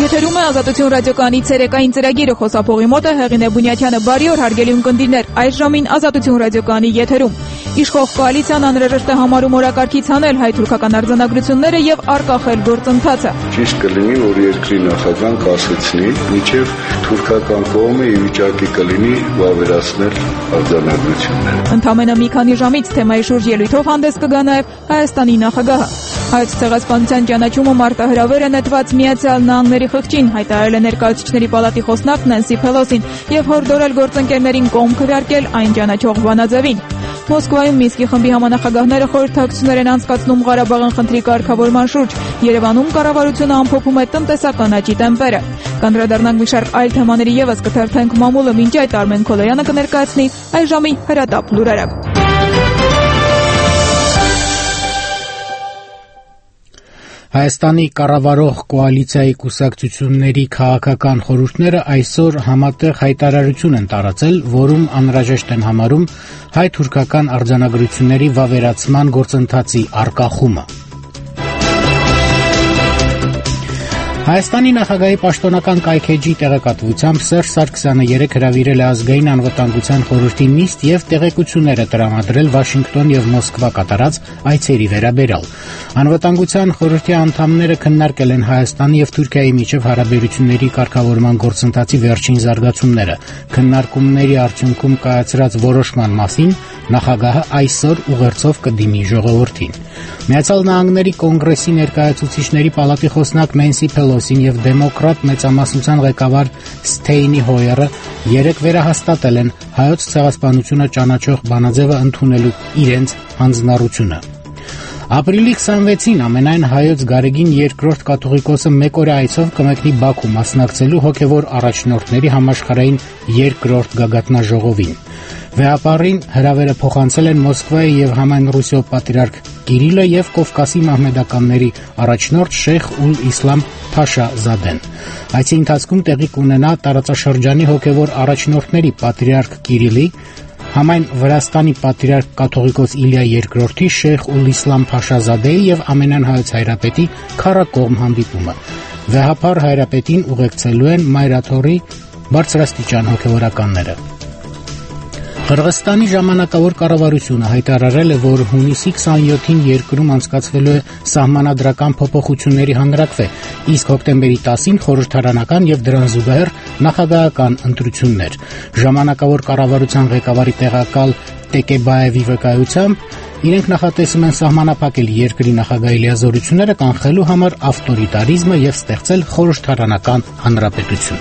Եթերում է Ազատություն ռադիոկայանի ցերեկային ծրագիրը, խոսափողի մոտ է Հեղինե Բունյաթյանը։ Բարի օր, հարգելի ունկնդիրներ, այս ժամին Ազատություն ռադիոկայանի եթերում։ Իշխող կոալիցիան անհրաժեշտ է համարում օրակարգից հանել հայ-թուրքական արձանագրությունները եւ առկախել գործընթացը։ Ճիշտ կլինի, որ երկրի նախագահան կասեցնի, մինչև թուրքական կողմը ի վիճակի կլինի վավերացնել արձանագրությունները։ Ընդամենը մի քանի ժամից թեմայի շուրջ ելույթով հանդես կգա նաեւ Հայաստանի նախագահը։ Հայոց ցեղասպանության ճանաչումը մարտահրավեր է նետված Միացյալ Նահանգների խղճին, հայտարարել է Ներկայացուցիչների պալատի խոսնակ Նենսի Փելոսին եւ հորդորել գործընկերներին կողմ քվեարկել այն ճանաչող բանաձևին։ Մոսկվայում Մինսկի խմբի համանախագահները խորհրդակցություններ են անցկացնում Ղարաբաղյան խնդրի կարգավորման շուրջ։ Երևանում կառավարությունը ամփոփում է տնտեսական աճի տեմպերը։ Կանդրադառնանք մի շարք այլ թեմաների եւս, կթերթենք մամուլը, մինչ այդ Արմեն Քոլոյանը կներկայացնի այս ժամի հրատապ լուրերը։ Հայաստանի կառավարող կոալիցիայի կուսակցությունների քաղաքական խորհուրդները այսօր համատեղ հայտարարություն են տարածել, որում անհրաժեշտ են համարում հայ-թուրքական արձանագրությունների վավերացման գործընթացի առկախումը։ Հայաստանի նախագահի պաշտոնական կայքէջի տեղեկատվությամբ Սերժ Սարգսյանը երեկ հրավիրել է ազգային անվտանգության խորհրդի նիստ եւ տեղեկություններ է տրամադրել Վաշինգտոն եւ Մոսկվա կատարած այցերի վերաբերյալ։ Անվտանգության խորհրդի անդամները քննարկել են Հայաստանի եւ Թուրքիայի միջև հարաբերությունների կարգավորման գործընթացի վերջին զարգացումները։ Քննարկումների արդյունքում կայացրած որոշման մասին նախագահը այսօր ուղերձով կդիմի ժողովրդին։ Միացյալ Նահանգների կոնգրեսի ներկայացուցիչների պալատի խոսնակ Նենսի Փելոսին եւ դեմոկրատ մեծամասնության ղեկավար Սթեյնի Հոյերը երեկ վերահաստատել են հայոց ցեղասպանությունը ճանաչող բանաձևը ընդունելու իրենց հանձնառությունը։ Ապրիլի 26-ին ամենայն հայոց Գարեգին II կաթողիկոսը մեկօրյա այցով կմեկնի Բաքու մասնակցելու հոգևոր առաջնորդների համաշխարհային երկրորդ գագաթնաժողովին։ Վեհապարին հրավերը փոխանցել են Մոսկվայի եւ Համայն Ռուսիո պատրիարք Կիրիլը եւ Կովկասի մահմեդականների առաջնորդ Շեյխ ուլ-Իսլամ Փաշա Զադեն։ Այցի ընթացքում տեղի կունենա տարածաշրջանի հոգևոր առաջնորդների պատրիարք Կիրիլի, Համայն Վրաստանի պատրիարք կաթողիկոս Իլիա II-ի, Շեյխ ուլ-Իսլամ Փաշա Զադեի եւ ամենայն հայոց հայրապետի քառակողմ հանդիպումը։ Վեհապար հայրապետին ուղեկցելու են Մայրաթորի բարձրաստիճան հոգևորականները։ Қырғызստանի ժամանակավոր կառավարությունը հայտարարել է, որ հունիսի 27-ին երկրում անցկացվելու է սահմանադրական փոփոխությունների հանրաքվե, իսկ հոկտեմբերի 10-ին խորհրդարանական եւ դրան զուգահեռ նախագահական ընտրություններ։ Ժամանակավոր կառավարության ղեկավարի տեղակալ Տեկեբաևի վկայությամբ իրենք նախատեսում են սահմանափակել երկրի նախագահի լիազորությունները, կանխելու համար ավտորիտարիզմը եւ ստեղծել խորհրդարանական հանրապետություն։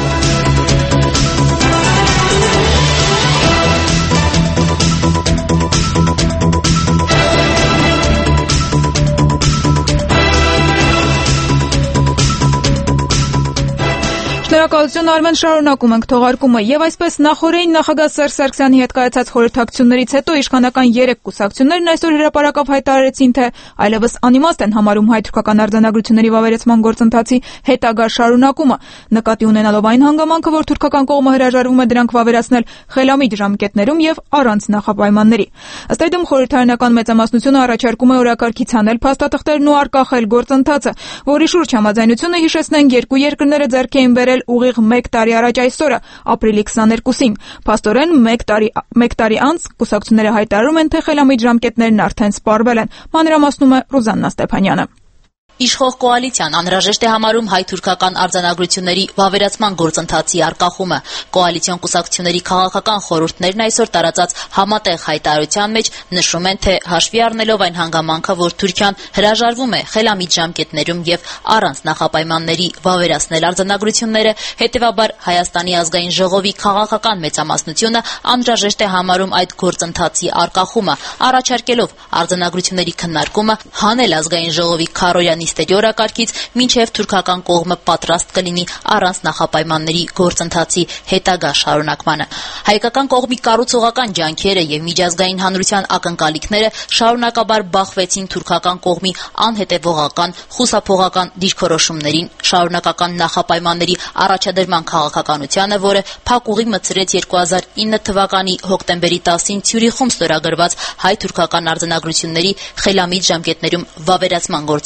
Շնորհակալություն Արմեն, շարունակում ենք թողարկումը եւ այսպես նախորդին նախագահ Սերժ Սարգսյանի հետ կայացած խորհրդակցություններից հետո իշխանական 3 կուսակցություններն այսօր հրապարակավ հայտարարեցին, թե այլևս անիմաստ են համարում հայ-թուրքական արձանագրությունների վավերացման գործընթացի հետագա շարունակումը, նկատի ունենալով այն հանգամանքը, որ թուրքական կողմը հրաժարվում է դրանք վավերացնել խելամիտ ժամկետներում եւ առանց նախապայմանների։ Ըստ այդմ խորհրդարանական մեծամասնությունը առաջարկում է օրակարգից հանել փաստաթղթերն ու առկախել գործընթացը, որի շուրջ համաձայնությունը, հիշեցնենք, երկու երկրները ձեռք էին բերել ուղիղ 1 տարի առաջ այսօրը, ապրիլի 22-ին։ Փաստորեն, 1 տարի անց կուսակցությունները հայտարարում են, թե խելամիտ ժամկետներն արդեն սպառվել են։ Մանրամասնում է Ռուզաննա Ստեփանյանը։ Իշխող կոալիցիան անհրաժեշտ է համարում հայ-թուրքական արձանագրությունների վավերացման գործընթացի առկախումը։ Կոալիցիոն կուսակցությունների քաղաքական խորհուրդներն այսօր տարածած համատեղ հայտարարության մեջ նշում են, թե հաշվի առնելով այն հանգամանքը, որ Թուրքիան հրաժարվում է խելամիտ ժամկետներում եւ առանց նախապայմանների վավերացնել արձանագրությունները, հետեւաբար Հայաստանի ազգային ժողովի քաղաքական մեծամասնությունը անհրաժեշտ է համարում այդ գործընթացի առկախումը, առաջարկելով արձանագրությունների քննարկումը հանել ազգային ժողովի քառօրյա նիստերի օրակարգից, մինչև թուրքական կողմը պատրաստ կլինի առանց նախապայմանների գործընթացի հետագա շարունակմանը։ Հայկական կողմի կառուցողական ջանքերը եւ միջազգային հանրության ակնկալիքները շարունակաբար բախվեցին թուրքական կողմի անհետևողական, խուսափողական դիրքորոշումներին, շարունակական նախապայմանների առաջադրման քաղաքականությանը, որը փակուղի մտցրեց 2009 թվականի հոկտեմբերի 10-ին Ցյուրիխում ստորագրված հայ-թուրքական արձանագրությունների խելամիտ ժամկետներում վավերացման գործընթացը։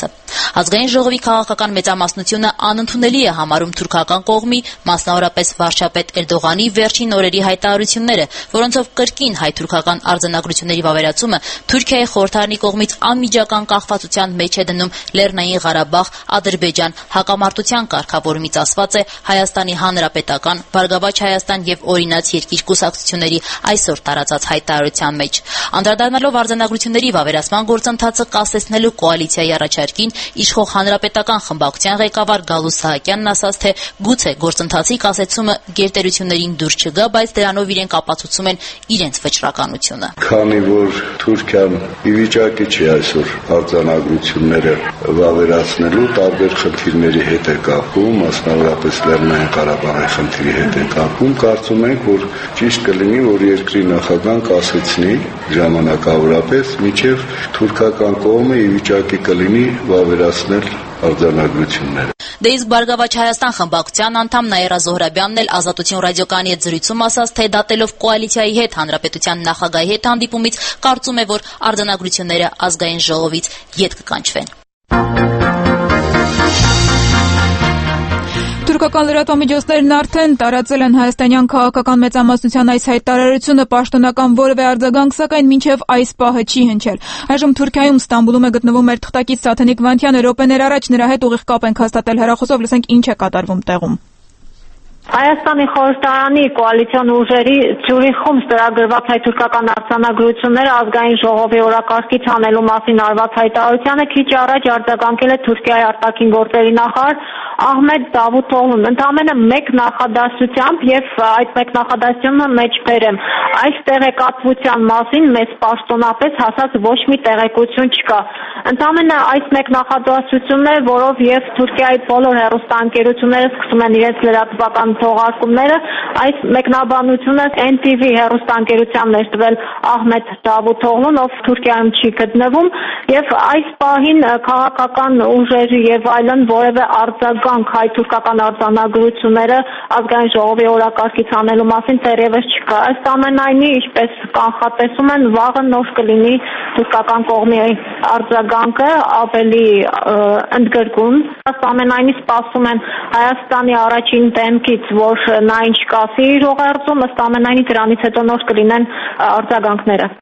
Ազգային ժողովի քաղաքական մեծամասնությունը անընդունելի է համարում թուրքական կողմի, մասնավորապես վարչապետ Էրդողանի վերջին օրերի հայտարարությունները, որոնցով կրկին հայ-թուրքական արձանագրությունների վավերացումը Թուրքիայի խորհրդարանի կողմից անմիջական կախվածության մեջ է դնում Լեռնային Ղարաբաղ, Ադրբեջան հակամարտության կարգավորումից ասված է Հայաստանի Հանրապետական, Բարգավաճ Հայաստան եւ Օրինաց երկիր կուսակցությունների այսօր տարածած հայտարարության մեջ։ Անդրադառնալով արձանագրությունների վավերացման գործընթացը կասեցնելու կոալիցիայի առաջարկին, իշխող հանրապետական խմբակցության ղեկավար Գալուստ Սահակյանն ասաց, թե գուցե գործընթացի կասեցումը գերտերություններին դուրս չգա, բայց դրանով իրենք ապացուցում են իրենց վճռականությունը։ Քանի որ Թուրքիան ի վիճակի չի այսօր արձանագրությունները վավերացնելու, տարբեր խնդիրների հետ է կապում, մասնավորապես Լեռնային Ղարաբաղի խնդրի հետ է կապում, կարծում ենք, որ ճիշտ կլինի, որ երկրի նախագահան կասեցնի ժամանակավորապես, մինչև թուրքական կողմը ի վիճակի կլինի վավերացնել արձանագրությունները։ Դե իսկ Բարգավաճ Հայաստան խմբակցության անդամ Նաիրա Զոհրաբյանն էլ Ազատություն ռադիոկայանի հետ զրույցում ասաց, թե դատելով կոալիցիայի հետ հանրապետության նախագահի հետ հանդիպումից կարծում է, որ արձանագրությունները ազգային ժողովից ետ կկանչվեն։ Թուրքական լրատվամիջոցներն արդեն տարածել են հայաստանյան քաղաքական մեծամասնության այս հայտարարությունը, պաշտոնական որևէ արձագանք սակայն մինչև այս պահը չի հնչել։ Այժմ Թուրքիայում Ստամբուլում է գտնվում մեր թղթակից Սաթենիկ Վանթյանը, րոպեներ առաջ նրա հետ ուղիղ կապ ենք հաստատել հեռախոսով, լսենք ինչ է կատարվում տեղում։ Հայաստանի խորհրդարանի կոալիցիոն ուժերի Ցյուրիխում ստորագրված հայ-թուրքական արձանագրությունները ազգային ժողովի օրակարգից հանելու մասին արված հայտարարությանը քիչ առաջ արձագանքել է Թուրքիայի արտաքին գործերի նախարար Ահմեդ Դավութօղլուն, ընդամենը մեկ նախադասությամբ եւ այդ մեկ նախադասությունը մեջբերեմ։ Այս տեղեկատվության մասին մեզ պաշտոնապես հասած ոչ մի տեղեկություն չկա։ Ընդամենը այս մեկ նախադասությունն է, որով եւ Թուրքիայի բոլոր հեռուստաընկերությունները սկսում են իրենց լրատվական թողարկումները, այս մեկնաբանությունը NTV հեռուստաընկերությանն էր տվել Ահմեդ Դավութօղլուն, ով Թուրքիայում չի գտնվում, եւ այս պահին քաղաքական ուժերի եւ այլն որևէ արձագանք հայ-թուրքական արձանագրությունները ազգային ժողովի օրակարգից անելու մասին դեռևս չկա։ Ըստ ամենայնի, ինչպես կանխատեսում են, վաղը նոր կլինի թուրքական կողմի արձագանքը ավելի ընդգրկուն։ Ըստ ամենայնի սպասում են Հայաստանի առաջին դեմքից, որ նա ինչ կասի իր ուղերձում, ըստ ամենայնի դրանից հետո նոր կլինեն արձագանքները։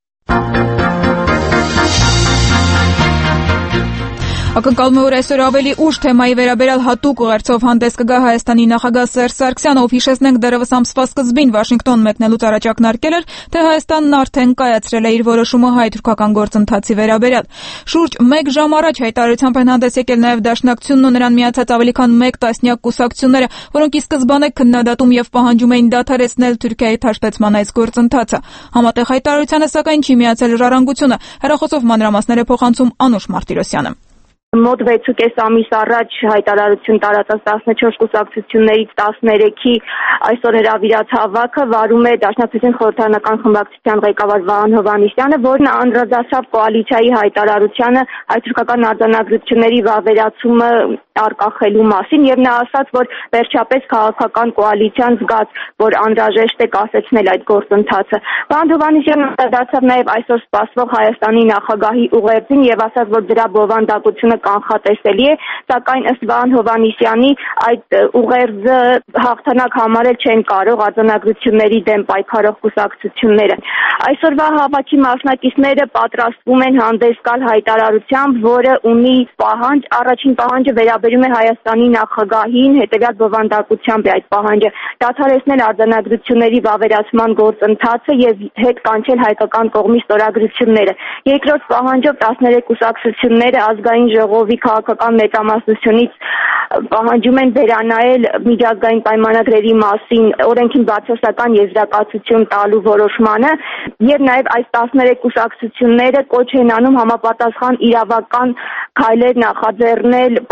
Ակնկալվում է, որ այսօր ավելի ուշ թեմայի վերաբերյալ հատուկ ուղերձով հանդես կգա Հայաստանի նախագահ Սերժ Սարգսյանը, ով հիշեցնենք դեռևս ամսվա սկզբին Վաշինգտոն մեկնելուց առաջ ակնարկել էր, թե Հայաստանն արդեն կայացրել է իր որոշումը հայ-թուրքական գործընթացի վերաբերյալ։ Շուրջ 1 ժամ առաջ հայտարարությամբ են հանդես եկել նաև Դաշնակցությունն ու նրան միացած ավելի քան 1 տասնյակ կուսակցությունները, որոնք ի սկզբանե քննադատում եւ պահանջում էին դադարեցնել Թուրքիայի թաշտեցման այս գործընթացը։ Համատեղ հայտարարությանը սակայն չի միացել Ժառանգությունը։ Հեռախոսով մանրամասներ է փոխանցում Անուշ Մարտիրոսյանը։ Մոտ 6.5 ամիս առաջ հայտարարություն տարածած 14 կուսակցություններից 13-ի այսօր հրավիրած հավաքը վարում է Դաշնակցություն խորհրդարանական խմբակցության ղեկավար Վահան Հովհաննիսյանը, որն անդրադարձավ կոալիցիայի հայտարարությանը հայ-թուրքական արձանագրությունների վավերացումը արկախելու մասին եւ նա ասաց, որ վերջապես քաղաքական կոալիցիան զգաց, որ անհրաժեշտ է կասեցնել այդ գործընթացը։ Վահան Հովհաննիսյանը անդրադարձավ նաեւ այսօր սպասվող Հայաստանի նախագահի ուղերձին եւ ասաց, որ դրա բովանդակությունը կանխատեսելի է, սակայն ըստ Վահան Հովհաննիսյանի այդ ուղերձը հաղթանակ համարել չեն կարող արձանագրությունների դեմ պայքարող կուսակցությունները։ Այսօրվա հավաքի մասնակիցները պատրաստվում են հանդես գալ հայտարարությամբ, որը ունի պահանջ, առաջին պահանջը վերաբերում է Հայաստանի նախագահին, հետևյալ բովանդակությամբ է այդ պահանջը դադարեցնել արձանագրությունների վավերացման գործընթացը եւ հետ կանչել հայկական կողմի ստորագրությունները։ Երկրորդ պահանջով 13 կուսակցությունները ազգային ժողովի քաղաքական մեծամասնությունից պահանջում են վերանայել միջազգային պայմանագրերի մասին օրենքին բացասական եզրակացություն տալու որոշմանը եւ նաեւ այս 13 կուսակցությունները կոչ են անում համապատասխան իրավական քայլեր նախաձեռնել պահանջած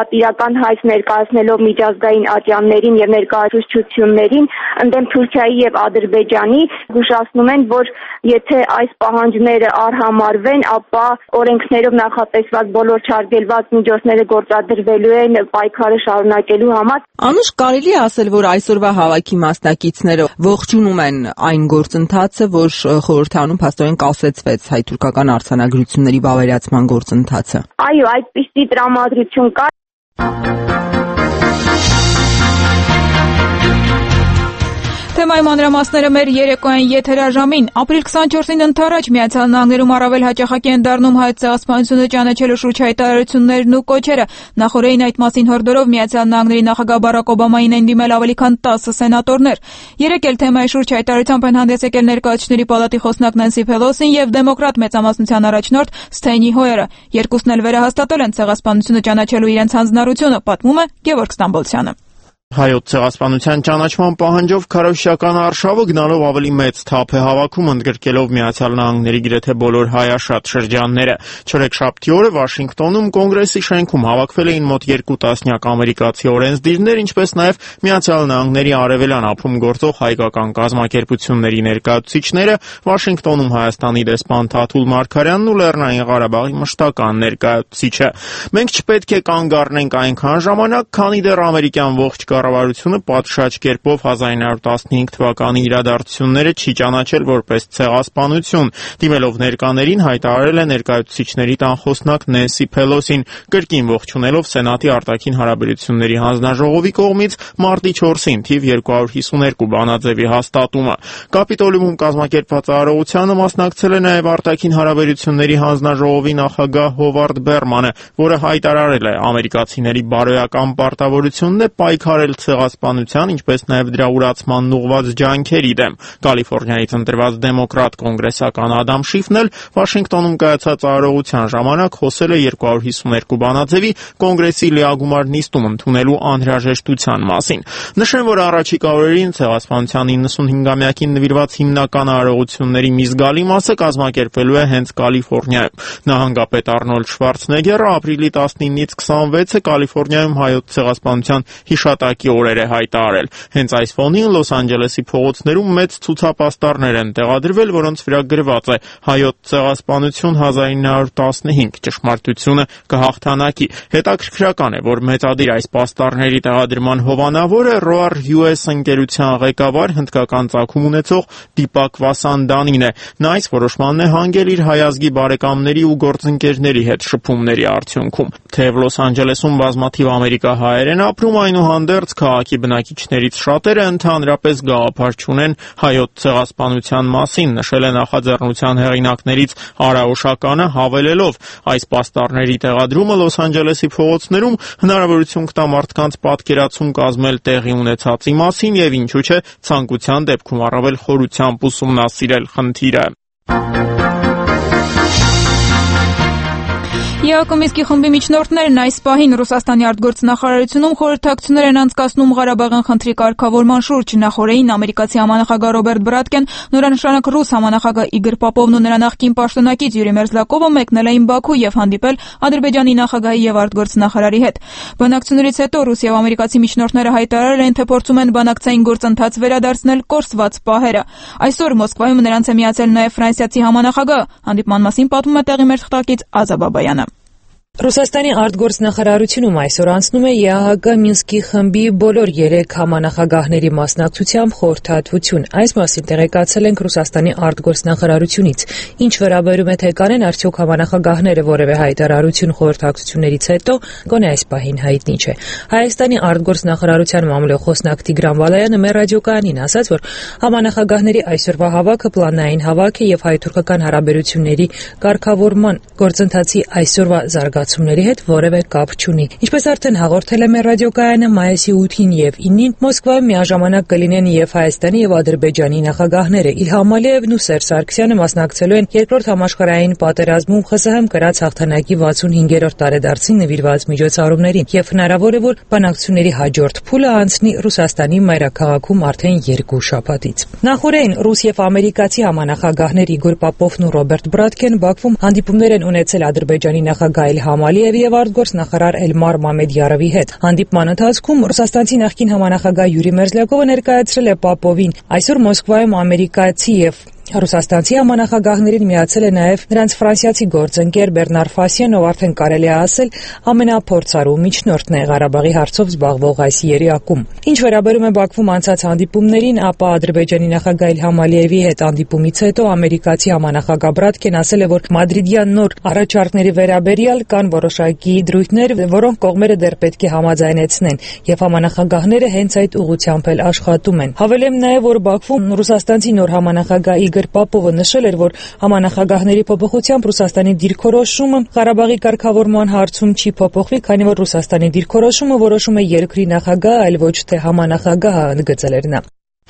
պատիրական հայց ներկայացնելով միջազգային ատյաններին եւ ներկայացուցչություններին ընդդեմ Թուրքիայի եւ Ադրբեջանի զգուշացնում են, որ եթե այս պահանջները արհամարվեն, ապա օրենքներով նախատեսված բոլոր չարգելված միջոցները գործադրվելու են պայքարը շարունակելու համար։ Անուշ, կարելի է ասել, որ այսօրվա հավաքի մասնակիցները ողջունում են այն գործընթացը, որ խորհրդարանում փաստորեն կասեցվեց հայ-թուրքական արձանագրությունների վավերացման գործընթացը։ Այո, այդպիսի տրամադրություն կա։ Թեմայի մանրամասները մեր երեկոյան եթերաժամին։ Ապրիլ 24-ին ընդառաջ Միացյալ Նահանգներում առավել հաճախակի են դառնում հայոց ցեղասպանությունը ճանաչելու շուրջ հայտարարություններն ու կոչերը։ Նախորդին այդ մասին հորդորով Միացյալ Նահանգների նախագահ Բարակ Օբամային են դիմել ավելի քան 10 սենատորներ։ Երեկ էլ թեմայի շուրջ հայտարարությամբ են հանդես եկել Ներկայացուցիչների պալատի խոսնակ Նենսի Փելոսին եւ դեմոկրատ մեծամասնության առաջնորդ Սթենի Հոյերը։ Երկուսն էլ վերահաստատել են ցեղասպանությունը ճանաչելու իրենց հանձնառությունը, պատմում է Գևորգ Ստամբոլցյանը։ Հայոց ցեղասպանության ճանաչման պահանջով քարոզչական արշավը գնալով ավելի մեծ թափ է հավաքում, ընդգրկելով Միացյալ Նահանգների գրեթե բոլոր հայաշատ շրջանները։ Չորեքշաբթի օրը Վաշինգտոնում Կոնգրեսի շենքում հավաքվել էին մոտ 2 տասնյակ ամերիկացի օրենսդիրներ, ինչպես նաև Միացյալ Նահանգների արևելյան ափում գործող հայկական կազմակերպությունների ներկայացուցիչները, Վաշինգտոնում Հայաստանի դեսպան Թաթուլ Մարգարյանն ու Լեռնային Ղարաբաղի մշտական ներկայացուցիչը։ Մենք չպետք է կանգ առնենք այնքան ժամանակ, քանի դեռ ամերիկյան ողջ կառավարությունը պատշաճ կերպով 1915 թվականի իրադարձությունները չի ճանաչել որպես ցեղասպանություն։ Դիմելով ներկաներին հայտարարել է ներկայացուցիչների տան խոսնակ Նենսի Փելոսին, կրկին ողջունելով Սենատի արտաքին հարաբերությունների հանձնաժողովի կողմից մարտի 4-ին թիվ 252 բանաձևի հաստատումը։ Կապիտոլիումում կազմակերպված արարողությանը մասնակցել է նաև արտաքին հարաբերությունների հանձնաժողովի նախագահ Հովարդ Բերմանը, որը հայտարարել է ամերիկացիների բարոյական պարտավորությունն է պայքարել ցեղասպանության, ինչպես նաև դրա ուրացման ուղղված ջանքերի դեմ։ Կալիֆոռնիայից ընտրված դեմոկրատ կոնգրեսական Ադամ Շիֆն էլ Վաշինգտոնում կայացած արարողության ժամանակ խոսել է 252 բանաձևի կոնգրեսի լիագումար նիստում ընդունելու անհրաժեշտության մասին։ Նշեմ, որ առաջիկա օրերին ցեղասպանության 95-ամյակին նվիրված հիմնական արարողությունների մի զգալի մասը կազմակերպվելու է հենց Կալիֆոռնիայում։ Նահանգապետ Արնոլդ Շվարցնեգերը ապրիլի 19-ից 26-ը Կալիֆոռնիայում հայոց ցեղասպանության հիշատակի օրեր է հայտարարել։ Հենց այս ֆոնին Լոս Անջելեսի փողոցներում մեծ ցուցապաստառներ են տեղադրվել, որոնց վրա գրված է «Հայոց ցեղասպանություն 1915. Ճշմարտությունը կհաղթանակի»։ Հետաքրքրական է, որ մեծադիր այս պաստառների տեղադրման հովանավորը Roar US ընկերության ղեկավար հնդկական ծագում ունեցող Դիպակ Վասանդանին է։ Նա այս որոշմանն է հանգել իր հայազգի բարեկամների ու գործընկերների հետ շփումների արդյունքում։ Թեև Լոս Անջելեսում բազմաթիվ ամերիկահայեր են ապրում, այնուհանդերձ քաղաքի բնակիչներից շատերը ընդհանրապես գաղափար չունեն հայոց ցեղասպանության մասին, նշել է նախաձեռնության հեղինակներից Արա Օշականը, հավելելով. այս պաստառների տեղադրումը Լոս Անջելեսի փողոցներում հնարավորություն կտա մարդկանց պատկերացում կազմել տեղի ունեցածի մասին եւ ինչու՞ չէ ցանկության դեպքում առավել խորությամբ ուսումնասիրել խնդիրը։ Յակոբ Միսկի խմբի միջնորդներն այս պահին Ռուսաստանի արտգործնախարարությունում խորհրդակցություններ են անցկացնում Ղարաբաղյան խնդրի կարգավորման շուրջ։ Նախորդին ամերիկացի համանախագահ Ռոբերտ Բրատկեն, նորանշանակ ռուս համանախագահ Իգոր Պոպովն ու նրա նախկին պաշտոնակից Յուրի Մերզլակովը մեկնել էին Բաքու եւ հանդիպել Ադրբեջանի նախագահի եւ արտգործնախարարի հետ։ Բանակցություններից հետո ռուս եւ ամերիկացի միջնորդները հայտարարել են, թե փորձում են բանակցային գործընթաց վերադարձնել կորսված պահերը։ Այսօր Մոսկվայում նրանց է միացել նաեւ ֆրանսիացի համանախագահ։ Հանդիպման մասին պատմում է տեղի մեր թղթակից Ազա Բաբայանը։ Ռուսաստանի արտգործնախարարությունում այսօր անցնում է ԵԱՀԿ Մինսկի խմբի բոլոր 3 համանախագահների մասնակցությամբ խորհրդատվություն։ Այս մասին տեղեկացել ենք Ռուսաստանի արտգործնախարարությունից։ Ինչ վերաբերում է թե կանեն արդյոք համանախագահները որևէ հայտարարություն խորհրդակցություններից հետո, գոնե այս պահին հայտնի չէ։ Հայաստանի արտգործնախարարության մամուլի խոսնակ Տիգրան Բալայանը մեր ռադիոկայանին ասաց, որ համանախագահների այսօրվա հավաքը պլանային հավաք է եւ հայ-թուրքական հարաբերությունների կարգավորման գործընթացի այսօրվա զարգացումների հետ որևէ կապ չունի։ Ինչպես արդեն հաղորդել է մեր ռադիոկայանը, մայիսի 8-ին եւ 9-ին Մոսկվայում միաժամանակ կլինեն եւ Հայաստանի եւ Ադրբեջանի նախագահները։ Իլհամ Ալիևն ու Սերժ Սարգսյանը մասնակցելու են երկրորդ համաշխարհային պատերազմում ԽՍՀՄ կրած հաղթանակի 65-րդ տարեդարձին նվիրված միջոցառումներին եւ հնարավոր է, որ բանակցությունների հաջորդ փուլը անցնի Ռուսաստանի մայրաքաղաքում արդեն 2 շաբաթից։ Նախորդին ռուս եւ ամերիկացի համանախագահներ Իգոր Պոպովն ու Ռոբերտ Բրատկեն Բաքվում հանդիպումներ են ունեցել Ադրբեջանի նախագահ Իլհամ Ալիևի եւ արտգործնախարար Էլմար Մամեդյարովի հետ։ Հանդիպման ընթացքում ռուսաստանցի նախկին համանախագահ Յուրի Մերզլյակովը ներկայացրել է Պապովին։ Այսօր Մոսկվայում ամերիկացի եւ ռուսաստանցի համանախագահներին միացել է նաև նրանց ֆրանսիացի գործընկեր Բերնար Ֆասիան, ով արդեն կարելի է ասել ամենափորձառու միջնորդն է Ղարաբաղի հարցով զբաղվող այս երյակում։ Ինչ վերաբերում է Բաքվում անցած հանդիպումներին, ապա Ադրբեջանի նախագահ Իլհամ Ալիևի հետ հանդիպումից հետո ամերիկացի համանախագահ Բրատկեն ասել է, որ մադրիդյան նոր առաջարկների վերաբերյալ կան որոշակի դրույթներ, որոնք կողմերը դեռ պետք է համաձայնեցնեն, եւ համանախագահները հենց այդ ուղղությամբ էլ աշխատում են։ Հավելեմ նաև, որ Բաքվում ռուսաստանցի նոր համանախագահ Իգոր Պապովը նշել էր, որ համանախագահների փոփոխությամբ Ռուսաստանի դիրքորոշումը Ղարաբաղի կարգավորման հարցում չի փոփոխվի, քանի որ Ռուսաստանի դիրքորոշումը որոշում է երկրի նախագահը, այլ ոչ թե համանախագահը, ընդգծել էր նա։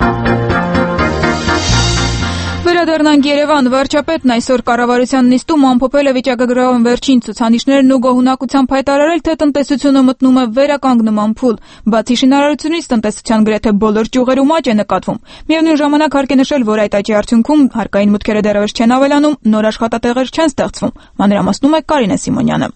Վերադառնանք Երևան, վարչապետն այսօր կառավարության նիստում ամփոփել է վիճակագրական վերջին ցուցանիշներն ու գոհունակությամբ հայտարարել, թե տնտեսությունը մտնում է վերականգնման փուլ։ Բացի շինարարությունից տնտեսության գրեթե բոլոր ճյուղերում աճ է նկատվում։ Միևնույն ժամանակ հարկ է նշել, որ այդ աճի արդյունքում հարկային մուտքերը դեռևս չեն ավելանում, նոր աշխատատեղեր չեն ստեղծվում։ Մանրամասնում է Կարինե Սիմոնյանը։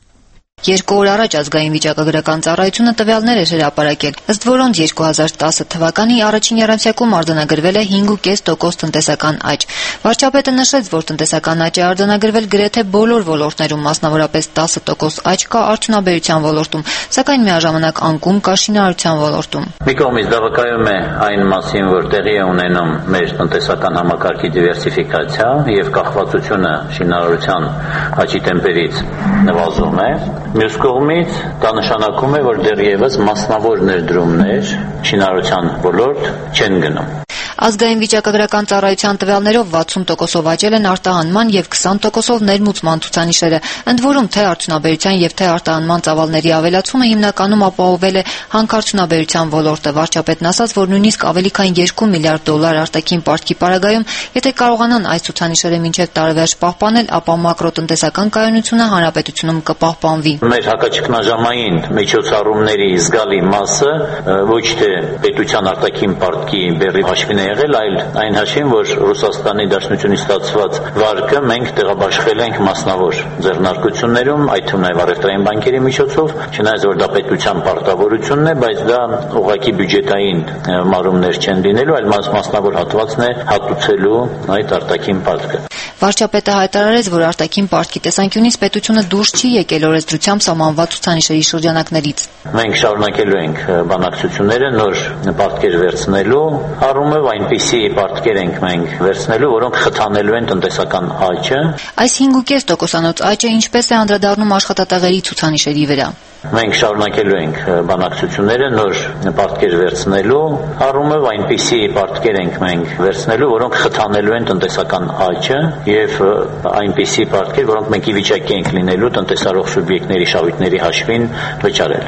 2 օր առաջ ազգային վիճակագրական ծառայությունը տվյալներ էր հրապարակել, ըստ որոնց 2010 թվականի առաջին եռամսյակում արձանագրվել է 5.5% տնտեսական աճ։ Վարչապետը նշեց, որ տնտեսական աճ է արձանագրվել գրեթե բոլոր ոլորտներում, մասնավորապես 10% աճ կա արդյունաբերության ոլորտում, սակայն միաժամանակ անկում կա շինարարության ոլորտում։ Մի կողմից դա վկայում է այն մասին, որ տեղի է ունենում մեր տնտեսական համակարգի դիվերսիֆիկացիա եւ կախվածությունը շինարարության աճի տեմպերից նվազում է։ Մյուս կողմից դա նշանակում է, որ դեռևս մասնավոր ներդրումներ շինարարության ոլորտ չեն գնում։ Ազգային վիճակագրական ծառայության տվյալներով 60%-ով աճել են արտահանման եւ 20%-ով ներմուծման ցուցանիշերը, ընդ որում թե արդյունաբերության եւ թե արտահանման ծավալների ավելացումը հիմնականում ապահովել է հանքարդյունաբերության ոլորտը։ Վարչապետն ասաց, որ նույնիսկ ավելի քան $2 միլիարդ արտաքին պարտքի պարագայում, եթե կարողանան այս ցուցանիշերը մինչեւ տարեվերջ պահպանել, ապա մակրոտնտեսական կայունությունը հանրապետությունում կպահպանվի։ Մեր հակաճգնաժամային միջոցառումների զգալի մասը ոչ թե պետության արտաքին պարտքի բեռի հաշվին եղել, այլ այն հաշվին, որ Ռուսաստանի Դաշնությունից ստացված վարկը մենք տեղաբաշխել ենք մասնավոր ձեռնարկություններում, այդ թվում նաև առևտրային բանկերի միջոցով, չնայած որ դա պետության պարտավորությունն է, բայց դա ուղղակի բյուջետային մարումներ չեն լինելու, այլ մասնավոր հատվածն է հատուցելու այդ արտաքին պարտքը։ Վարչապետը հայտարարեց, որ արտաքին պարտքի տեսանկյունից պետությունը դուրս չի եկել օրենսդրությամբ սահմանված ցուցանիշերի շրջանակներից։ Մենք շարունակելու ենք բանակցությունները նոր պարտքեր վերցնելու առումով, այնպիսի պարտքեր ենք մենք վերցնելու, որոնք խթանելու են տնտեսական աճը։ Այս 5.5%-անոց աճը ինչպես է անդրադառնում աշխատատեղերի ցուցանիշերի վրա։ Մենք շարունակելու ենք բանակցությունները նոր պարտքեր վերցնելու առումով, այնպիսի պարտքեր ենք մենք վերցնելու, որոնք խթանելու են տնտեսական աճը եւ այնպիսի պարտքեր, որոնք մենք ի վիճակի ենք լինելու տնտեսարող սուբյեկտների շահույթների հաշվին վճարել։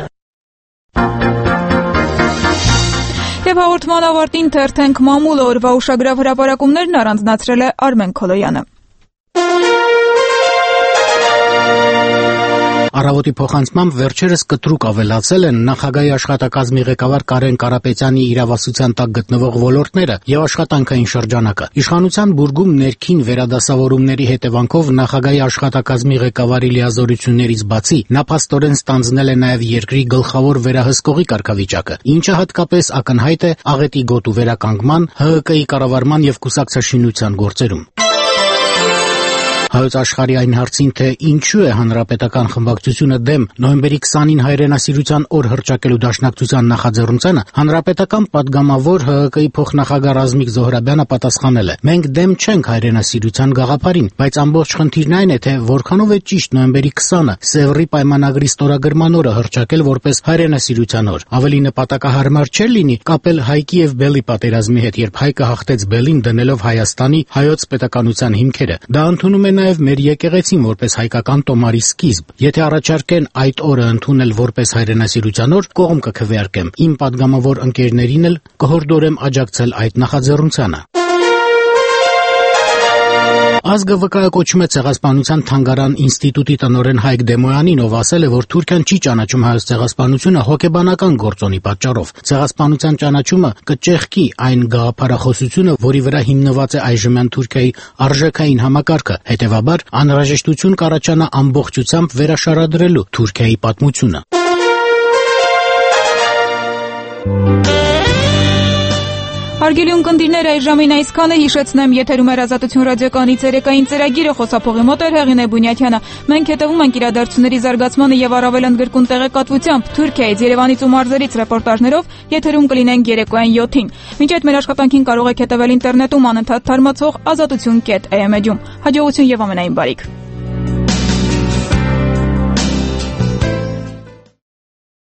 Եվ հաղորդման ավարտին թերթենք մամուլը օրվա ուշագրավ հրապարակումներն առանձնացրել է Արմեն Քոլոյանը։ Առավոտի փոխանցմամբ վերջերս կտրուկ ավելացել են նախագահի աշխատակազմի ղեկավար Կարեն Կարապետյանի իրավասության տակ գտնվող ոլորտները եւ աշխատանքային շրջանակը։ Իշխանության բուրգում ներքին վերադասավորումների հետևանքով նախագահի աշխատակազմի ղեկավարի լիազորություններից բացի նա փաստորեն ստանձնել է նաեւ երկրի գլխավոր վերահսկողի կարգավիճակը, ինչը հատկապես ակնհայտ է աղետի գոտու վերականգնման, ՀՀԿ-ի կառավարման եւ կուսակցաշինության գործերում։ Հայոց աշխարհի այն հարցին, թե ինչու է հանրապետական խմբակցությունը դեմ նոյեմբերի 20-ին հայրենասիրության օր հռչակելու դաշնակցության նախաձեռնությանը, հանրապետական падգամավոր ՀՀԿ-ի փոխնախագահ Ռազմիկ Զոհրաբյանը պատասխանել է. «Մենք դեմ չենք հայրենասիրության գաղափարին, բայց ամբողջ խնդիրն այն է, թե որքանով է ճիշտ նոյեմբերի 20-ը Սևռի պայմանագրի ստորագրման օրը հռչակել որպես հայրենասիրության օր։ Ավելի նպատակահարմար չէր լինի կապել Հայկի եւ Բելի պատերազմի հետ, երբ Հայկը հաղթեց Բելին դնելով Հայաստանի հայոց պետականության հիմքերը։ Դա ընդունում է նաև մեր եկեղեցին որպես հայկական տոմարի սկիզբ։ Եթե առաջարկեն այդ օրը ընդունել որպես հայրենասիրության օր, կողմ կքվեարկեմ։ Իմ падգամավոր ընկերներին էլ կհորդորեմ աջակցել այդ նախաձեռնությանը»։ Ազգը վկայակոչում է Ցեղասպանության թանգարան ինստիտուտի տնօրեն Հայկ Դեմոյանին, ով ասել է, որ Թուրքիան չի ճանաչում հայոց ցեղասպանությունը հոգեբանական գործոնի պատճառով։ Ցեղասպանության ճանաչումը կճեղքի այն գաղափարախոսությունը, որի վրա հիմնված է այժմյան Թուրքիայի արժեքային համակարգը, հետևաբար անհրաժեշտություն կառաջանա ամբողջությամբ վերաշարադրելու Թուրքիայի պատմությունը։ Հարգելի ունկնդիրներ, այս ժամին այսքան է, հիշեցնեմ, եթերում էր Ազատություն ռադիոկայանի ցերեկային ծրագիրը, խոսափողի մոտ էր Հեղինե Բունյաթյանը։ Մենք հետևում ենք իրադարձությունների զարգացմանը եւ առավել ընդգրկուն տեղեկատվությամբ Թուրքիայից, Երևանից ու մարզերից ռեպորտաժներով, եթերում կլինենք երեկոյան 7-ին։ Մինչ այդ մեր աշխատանքին կարող եք հետևել ինտերնետում անընդհատ թարմացող azatutun.am-ում։ Հաջողություն եւ ամենայն բարիք։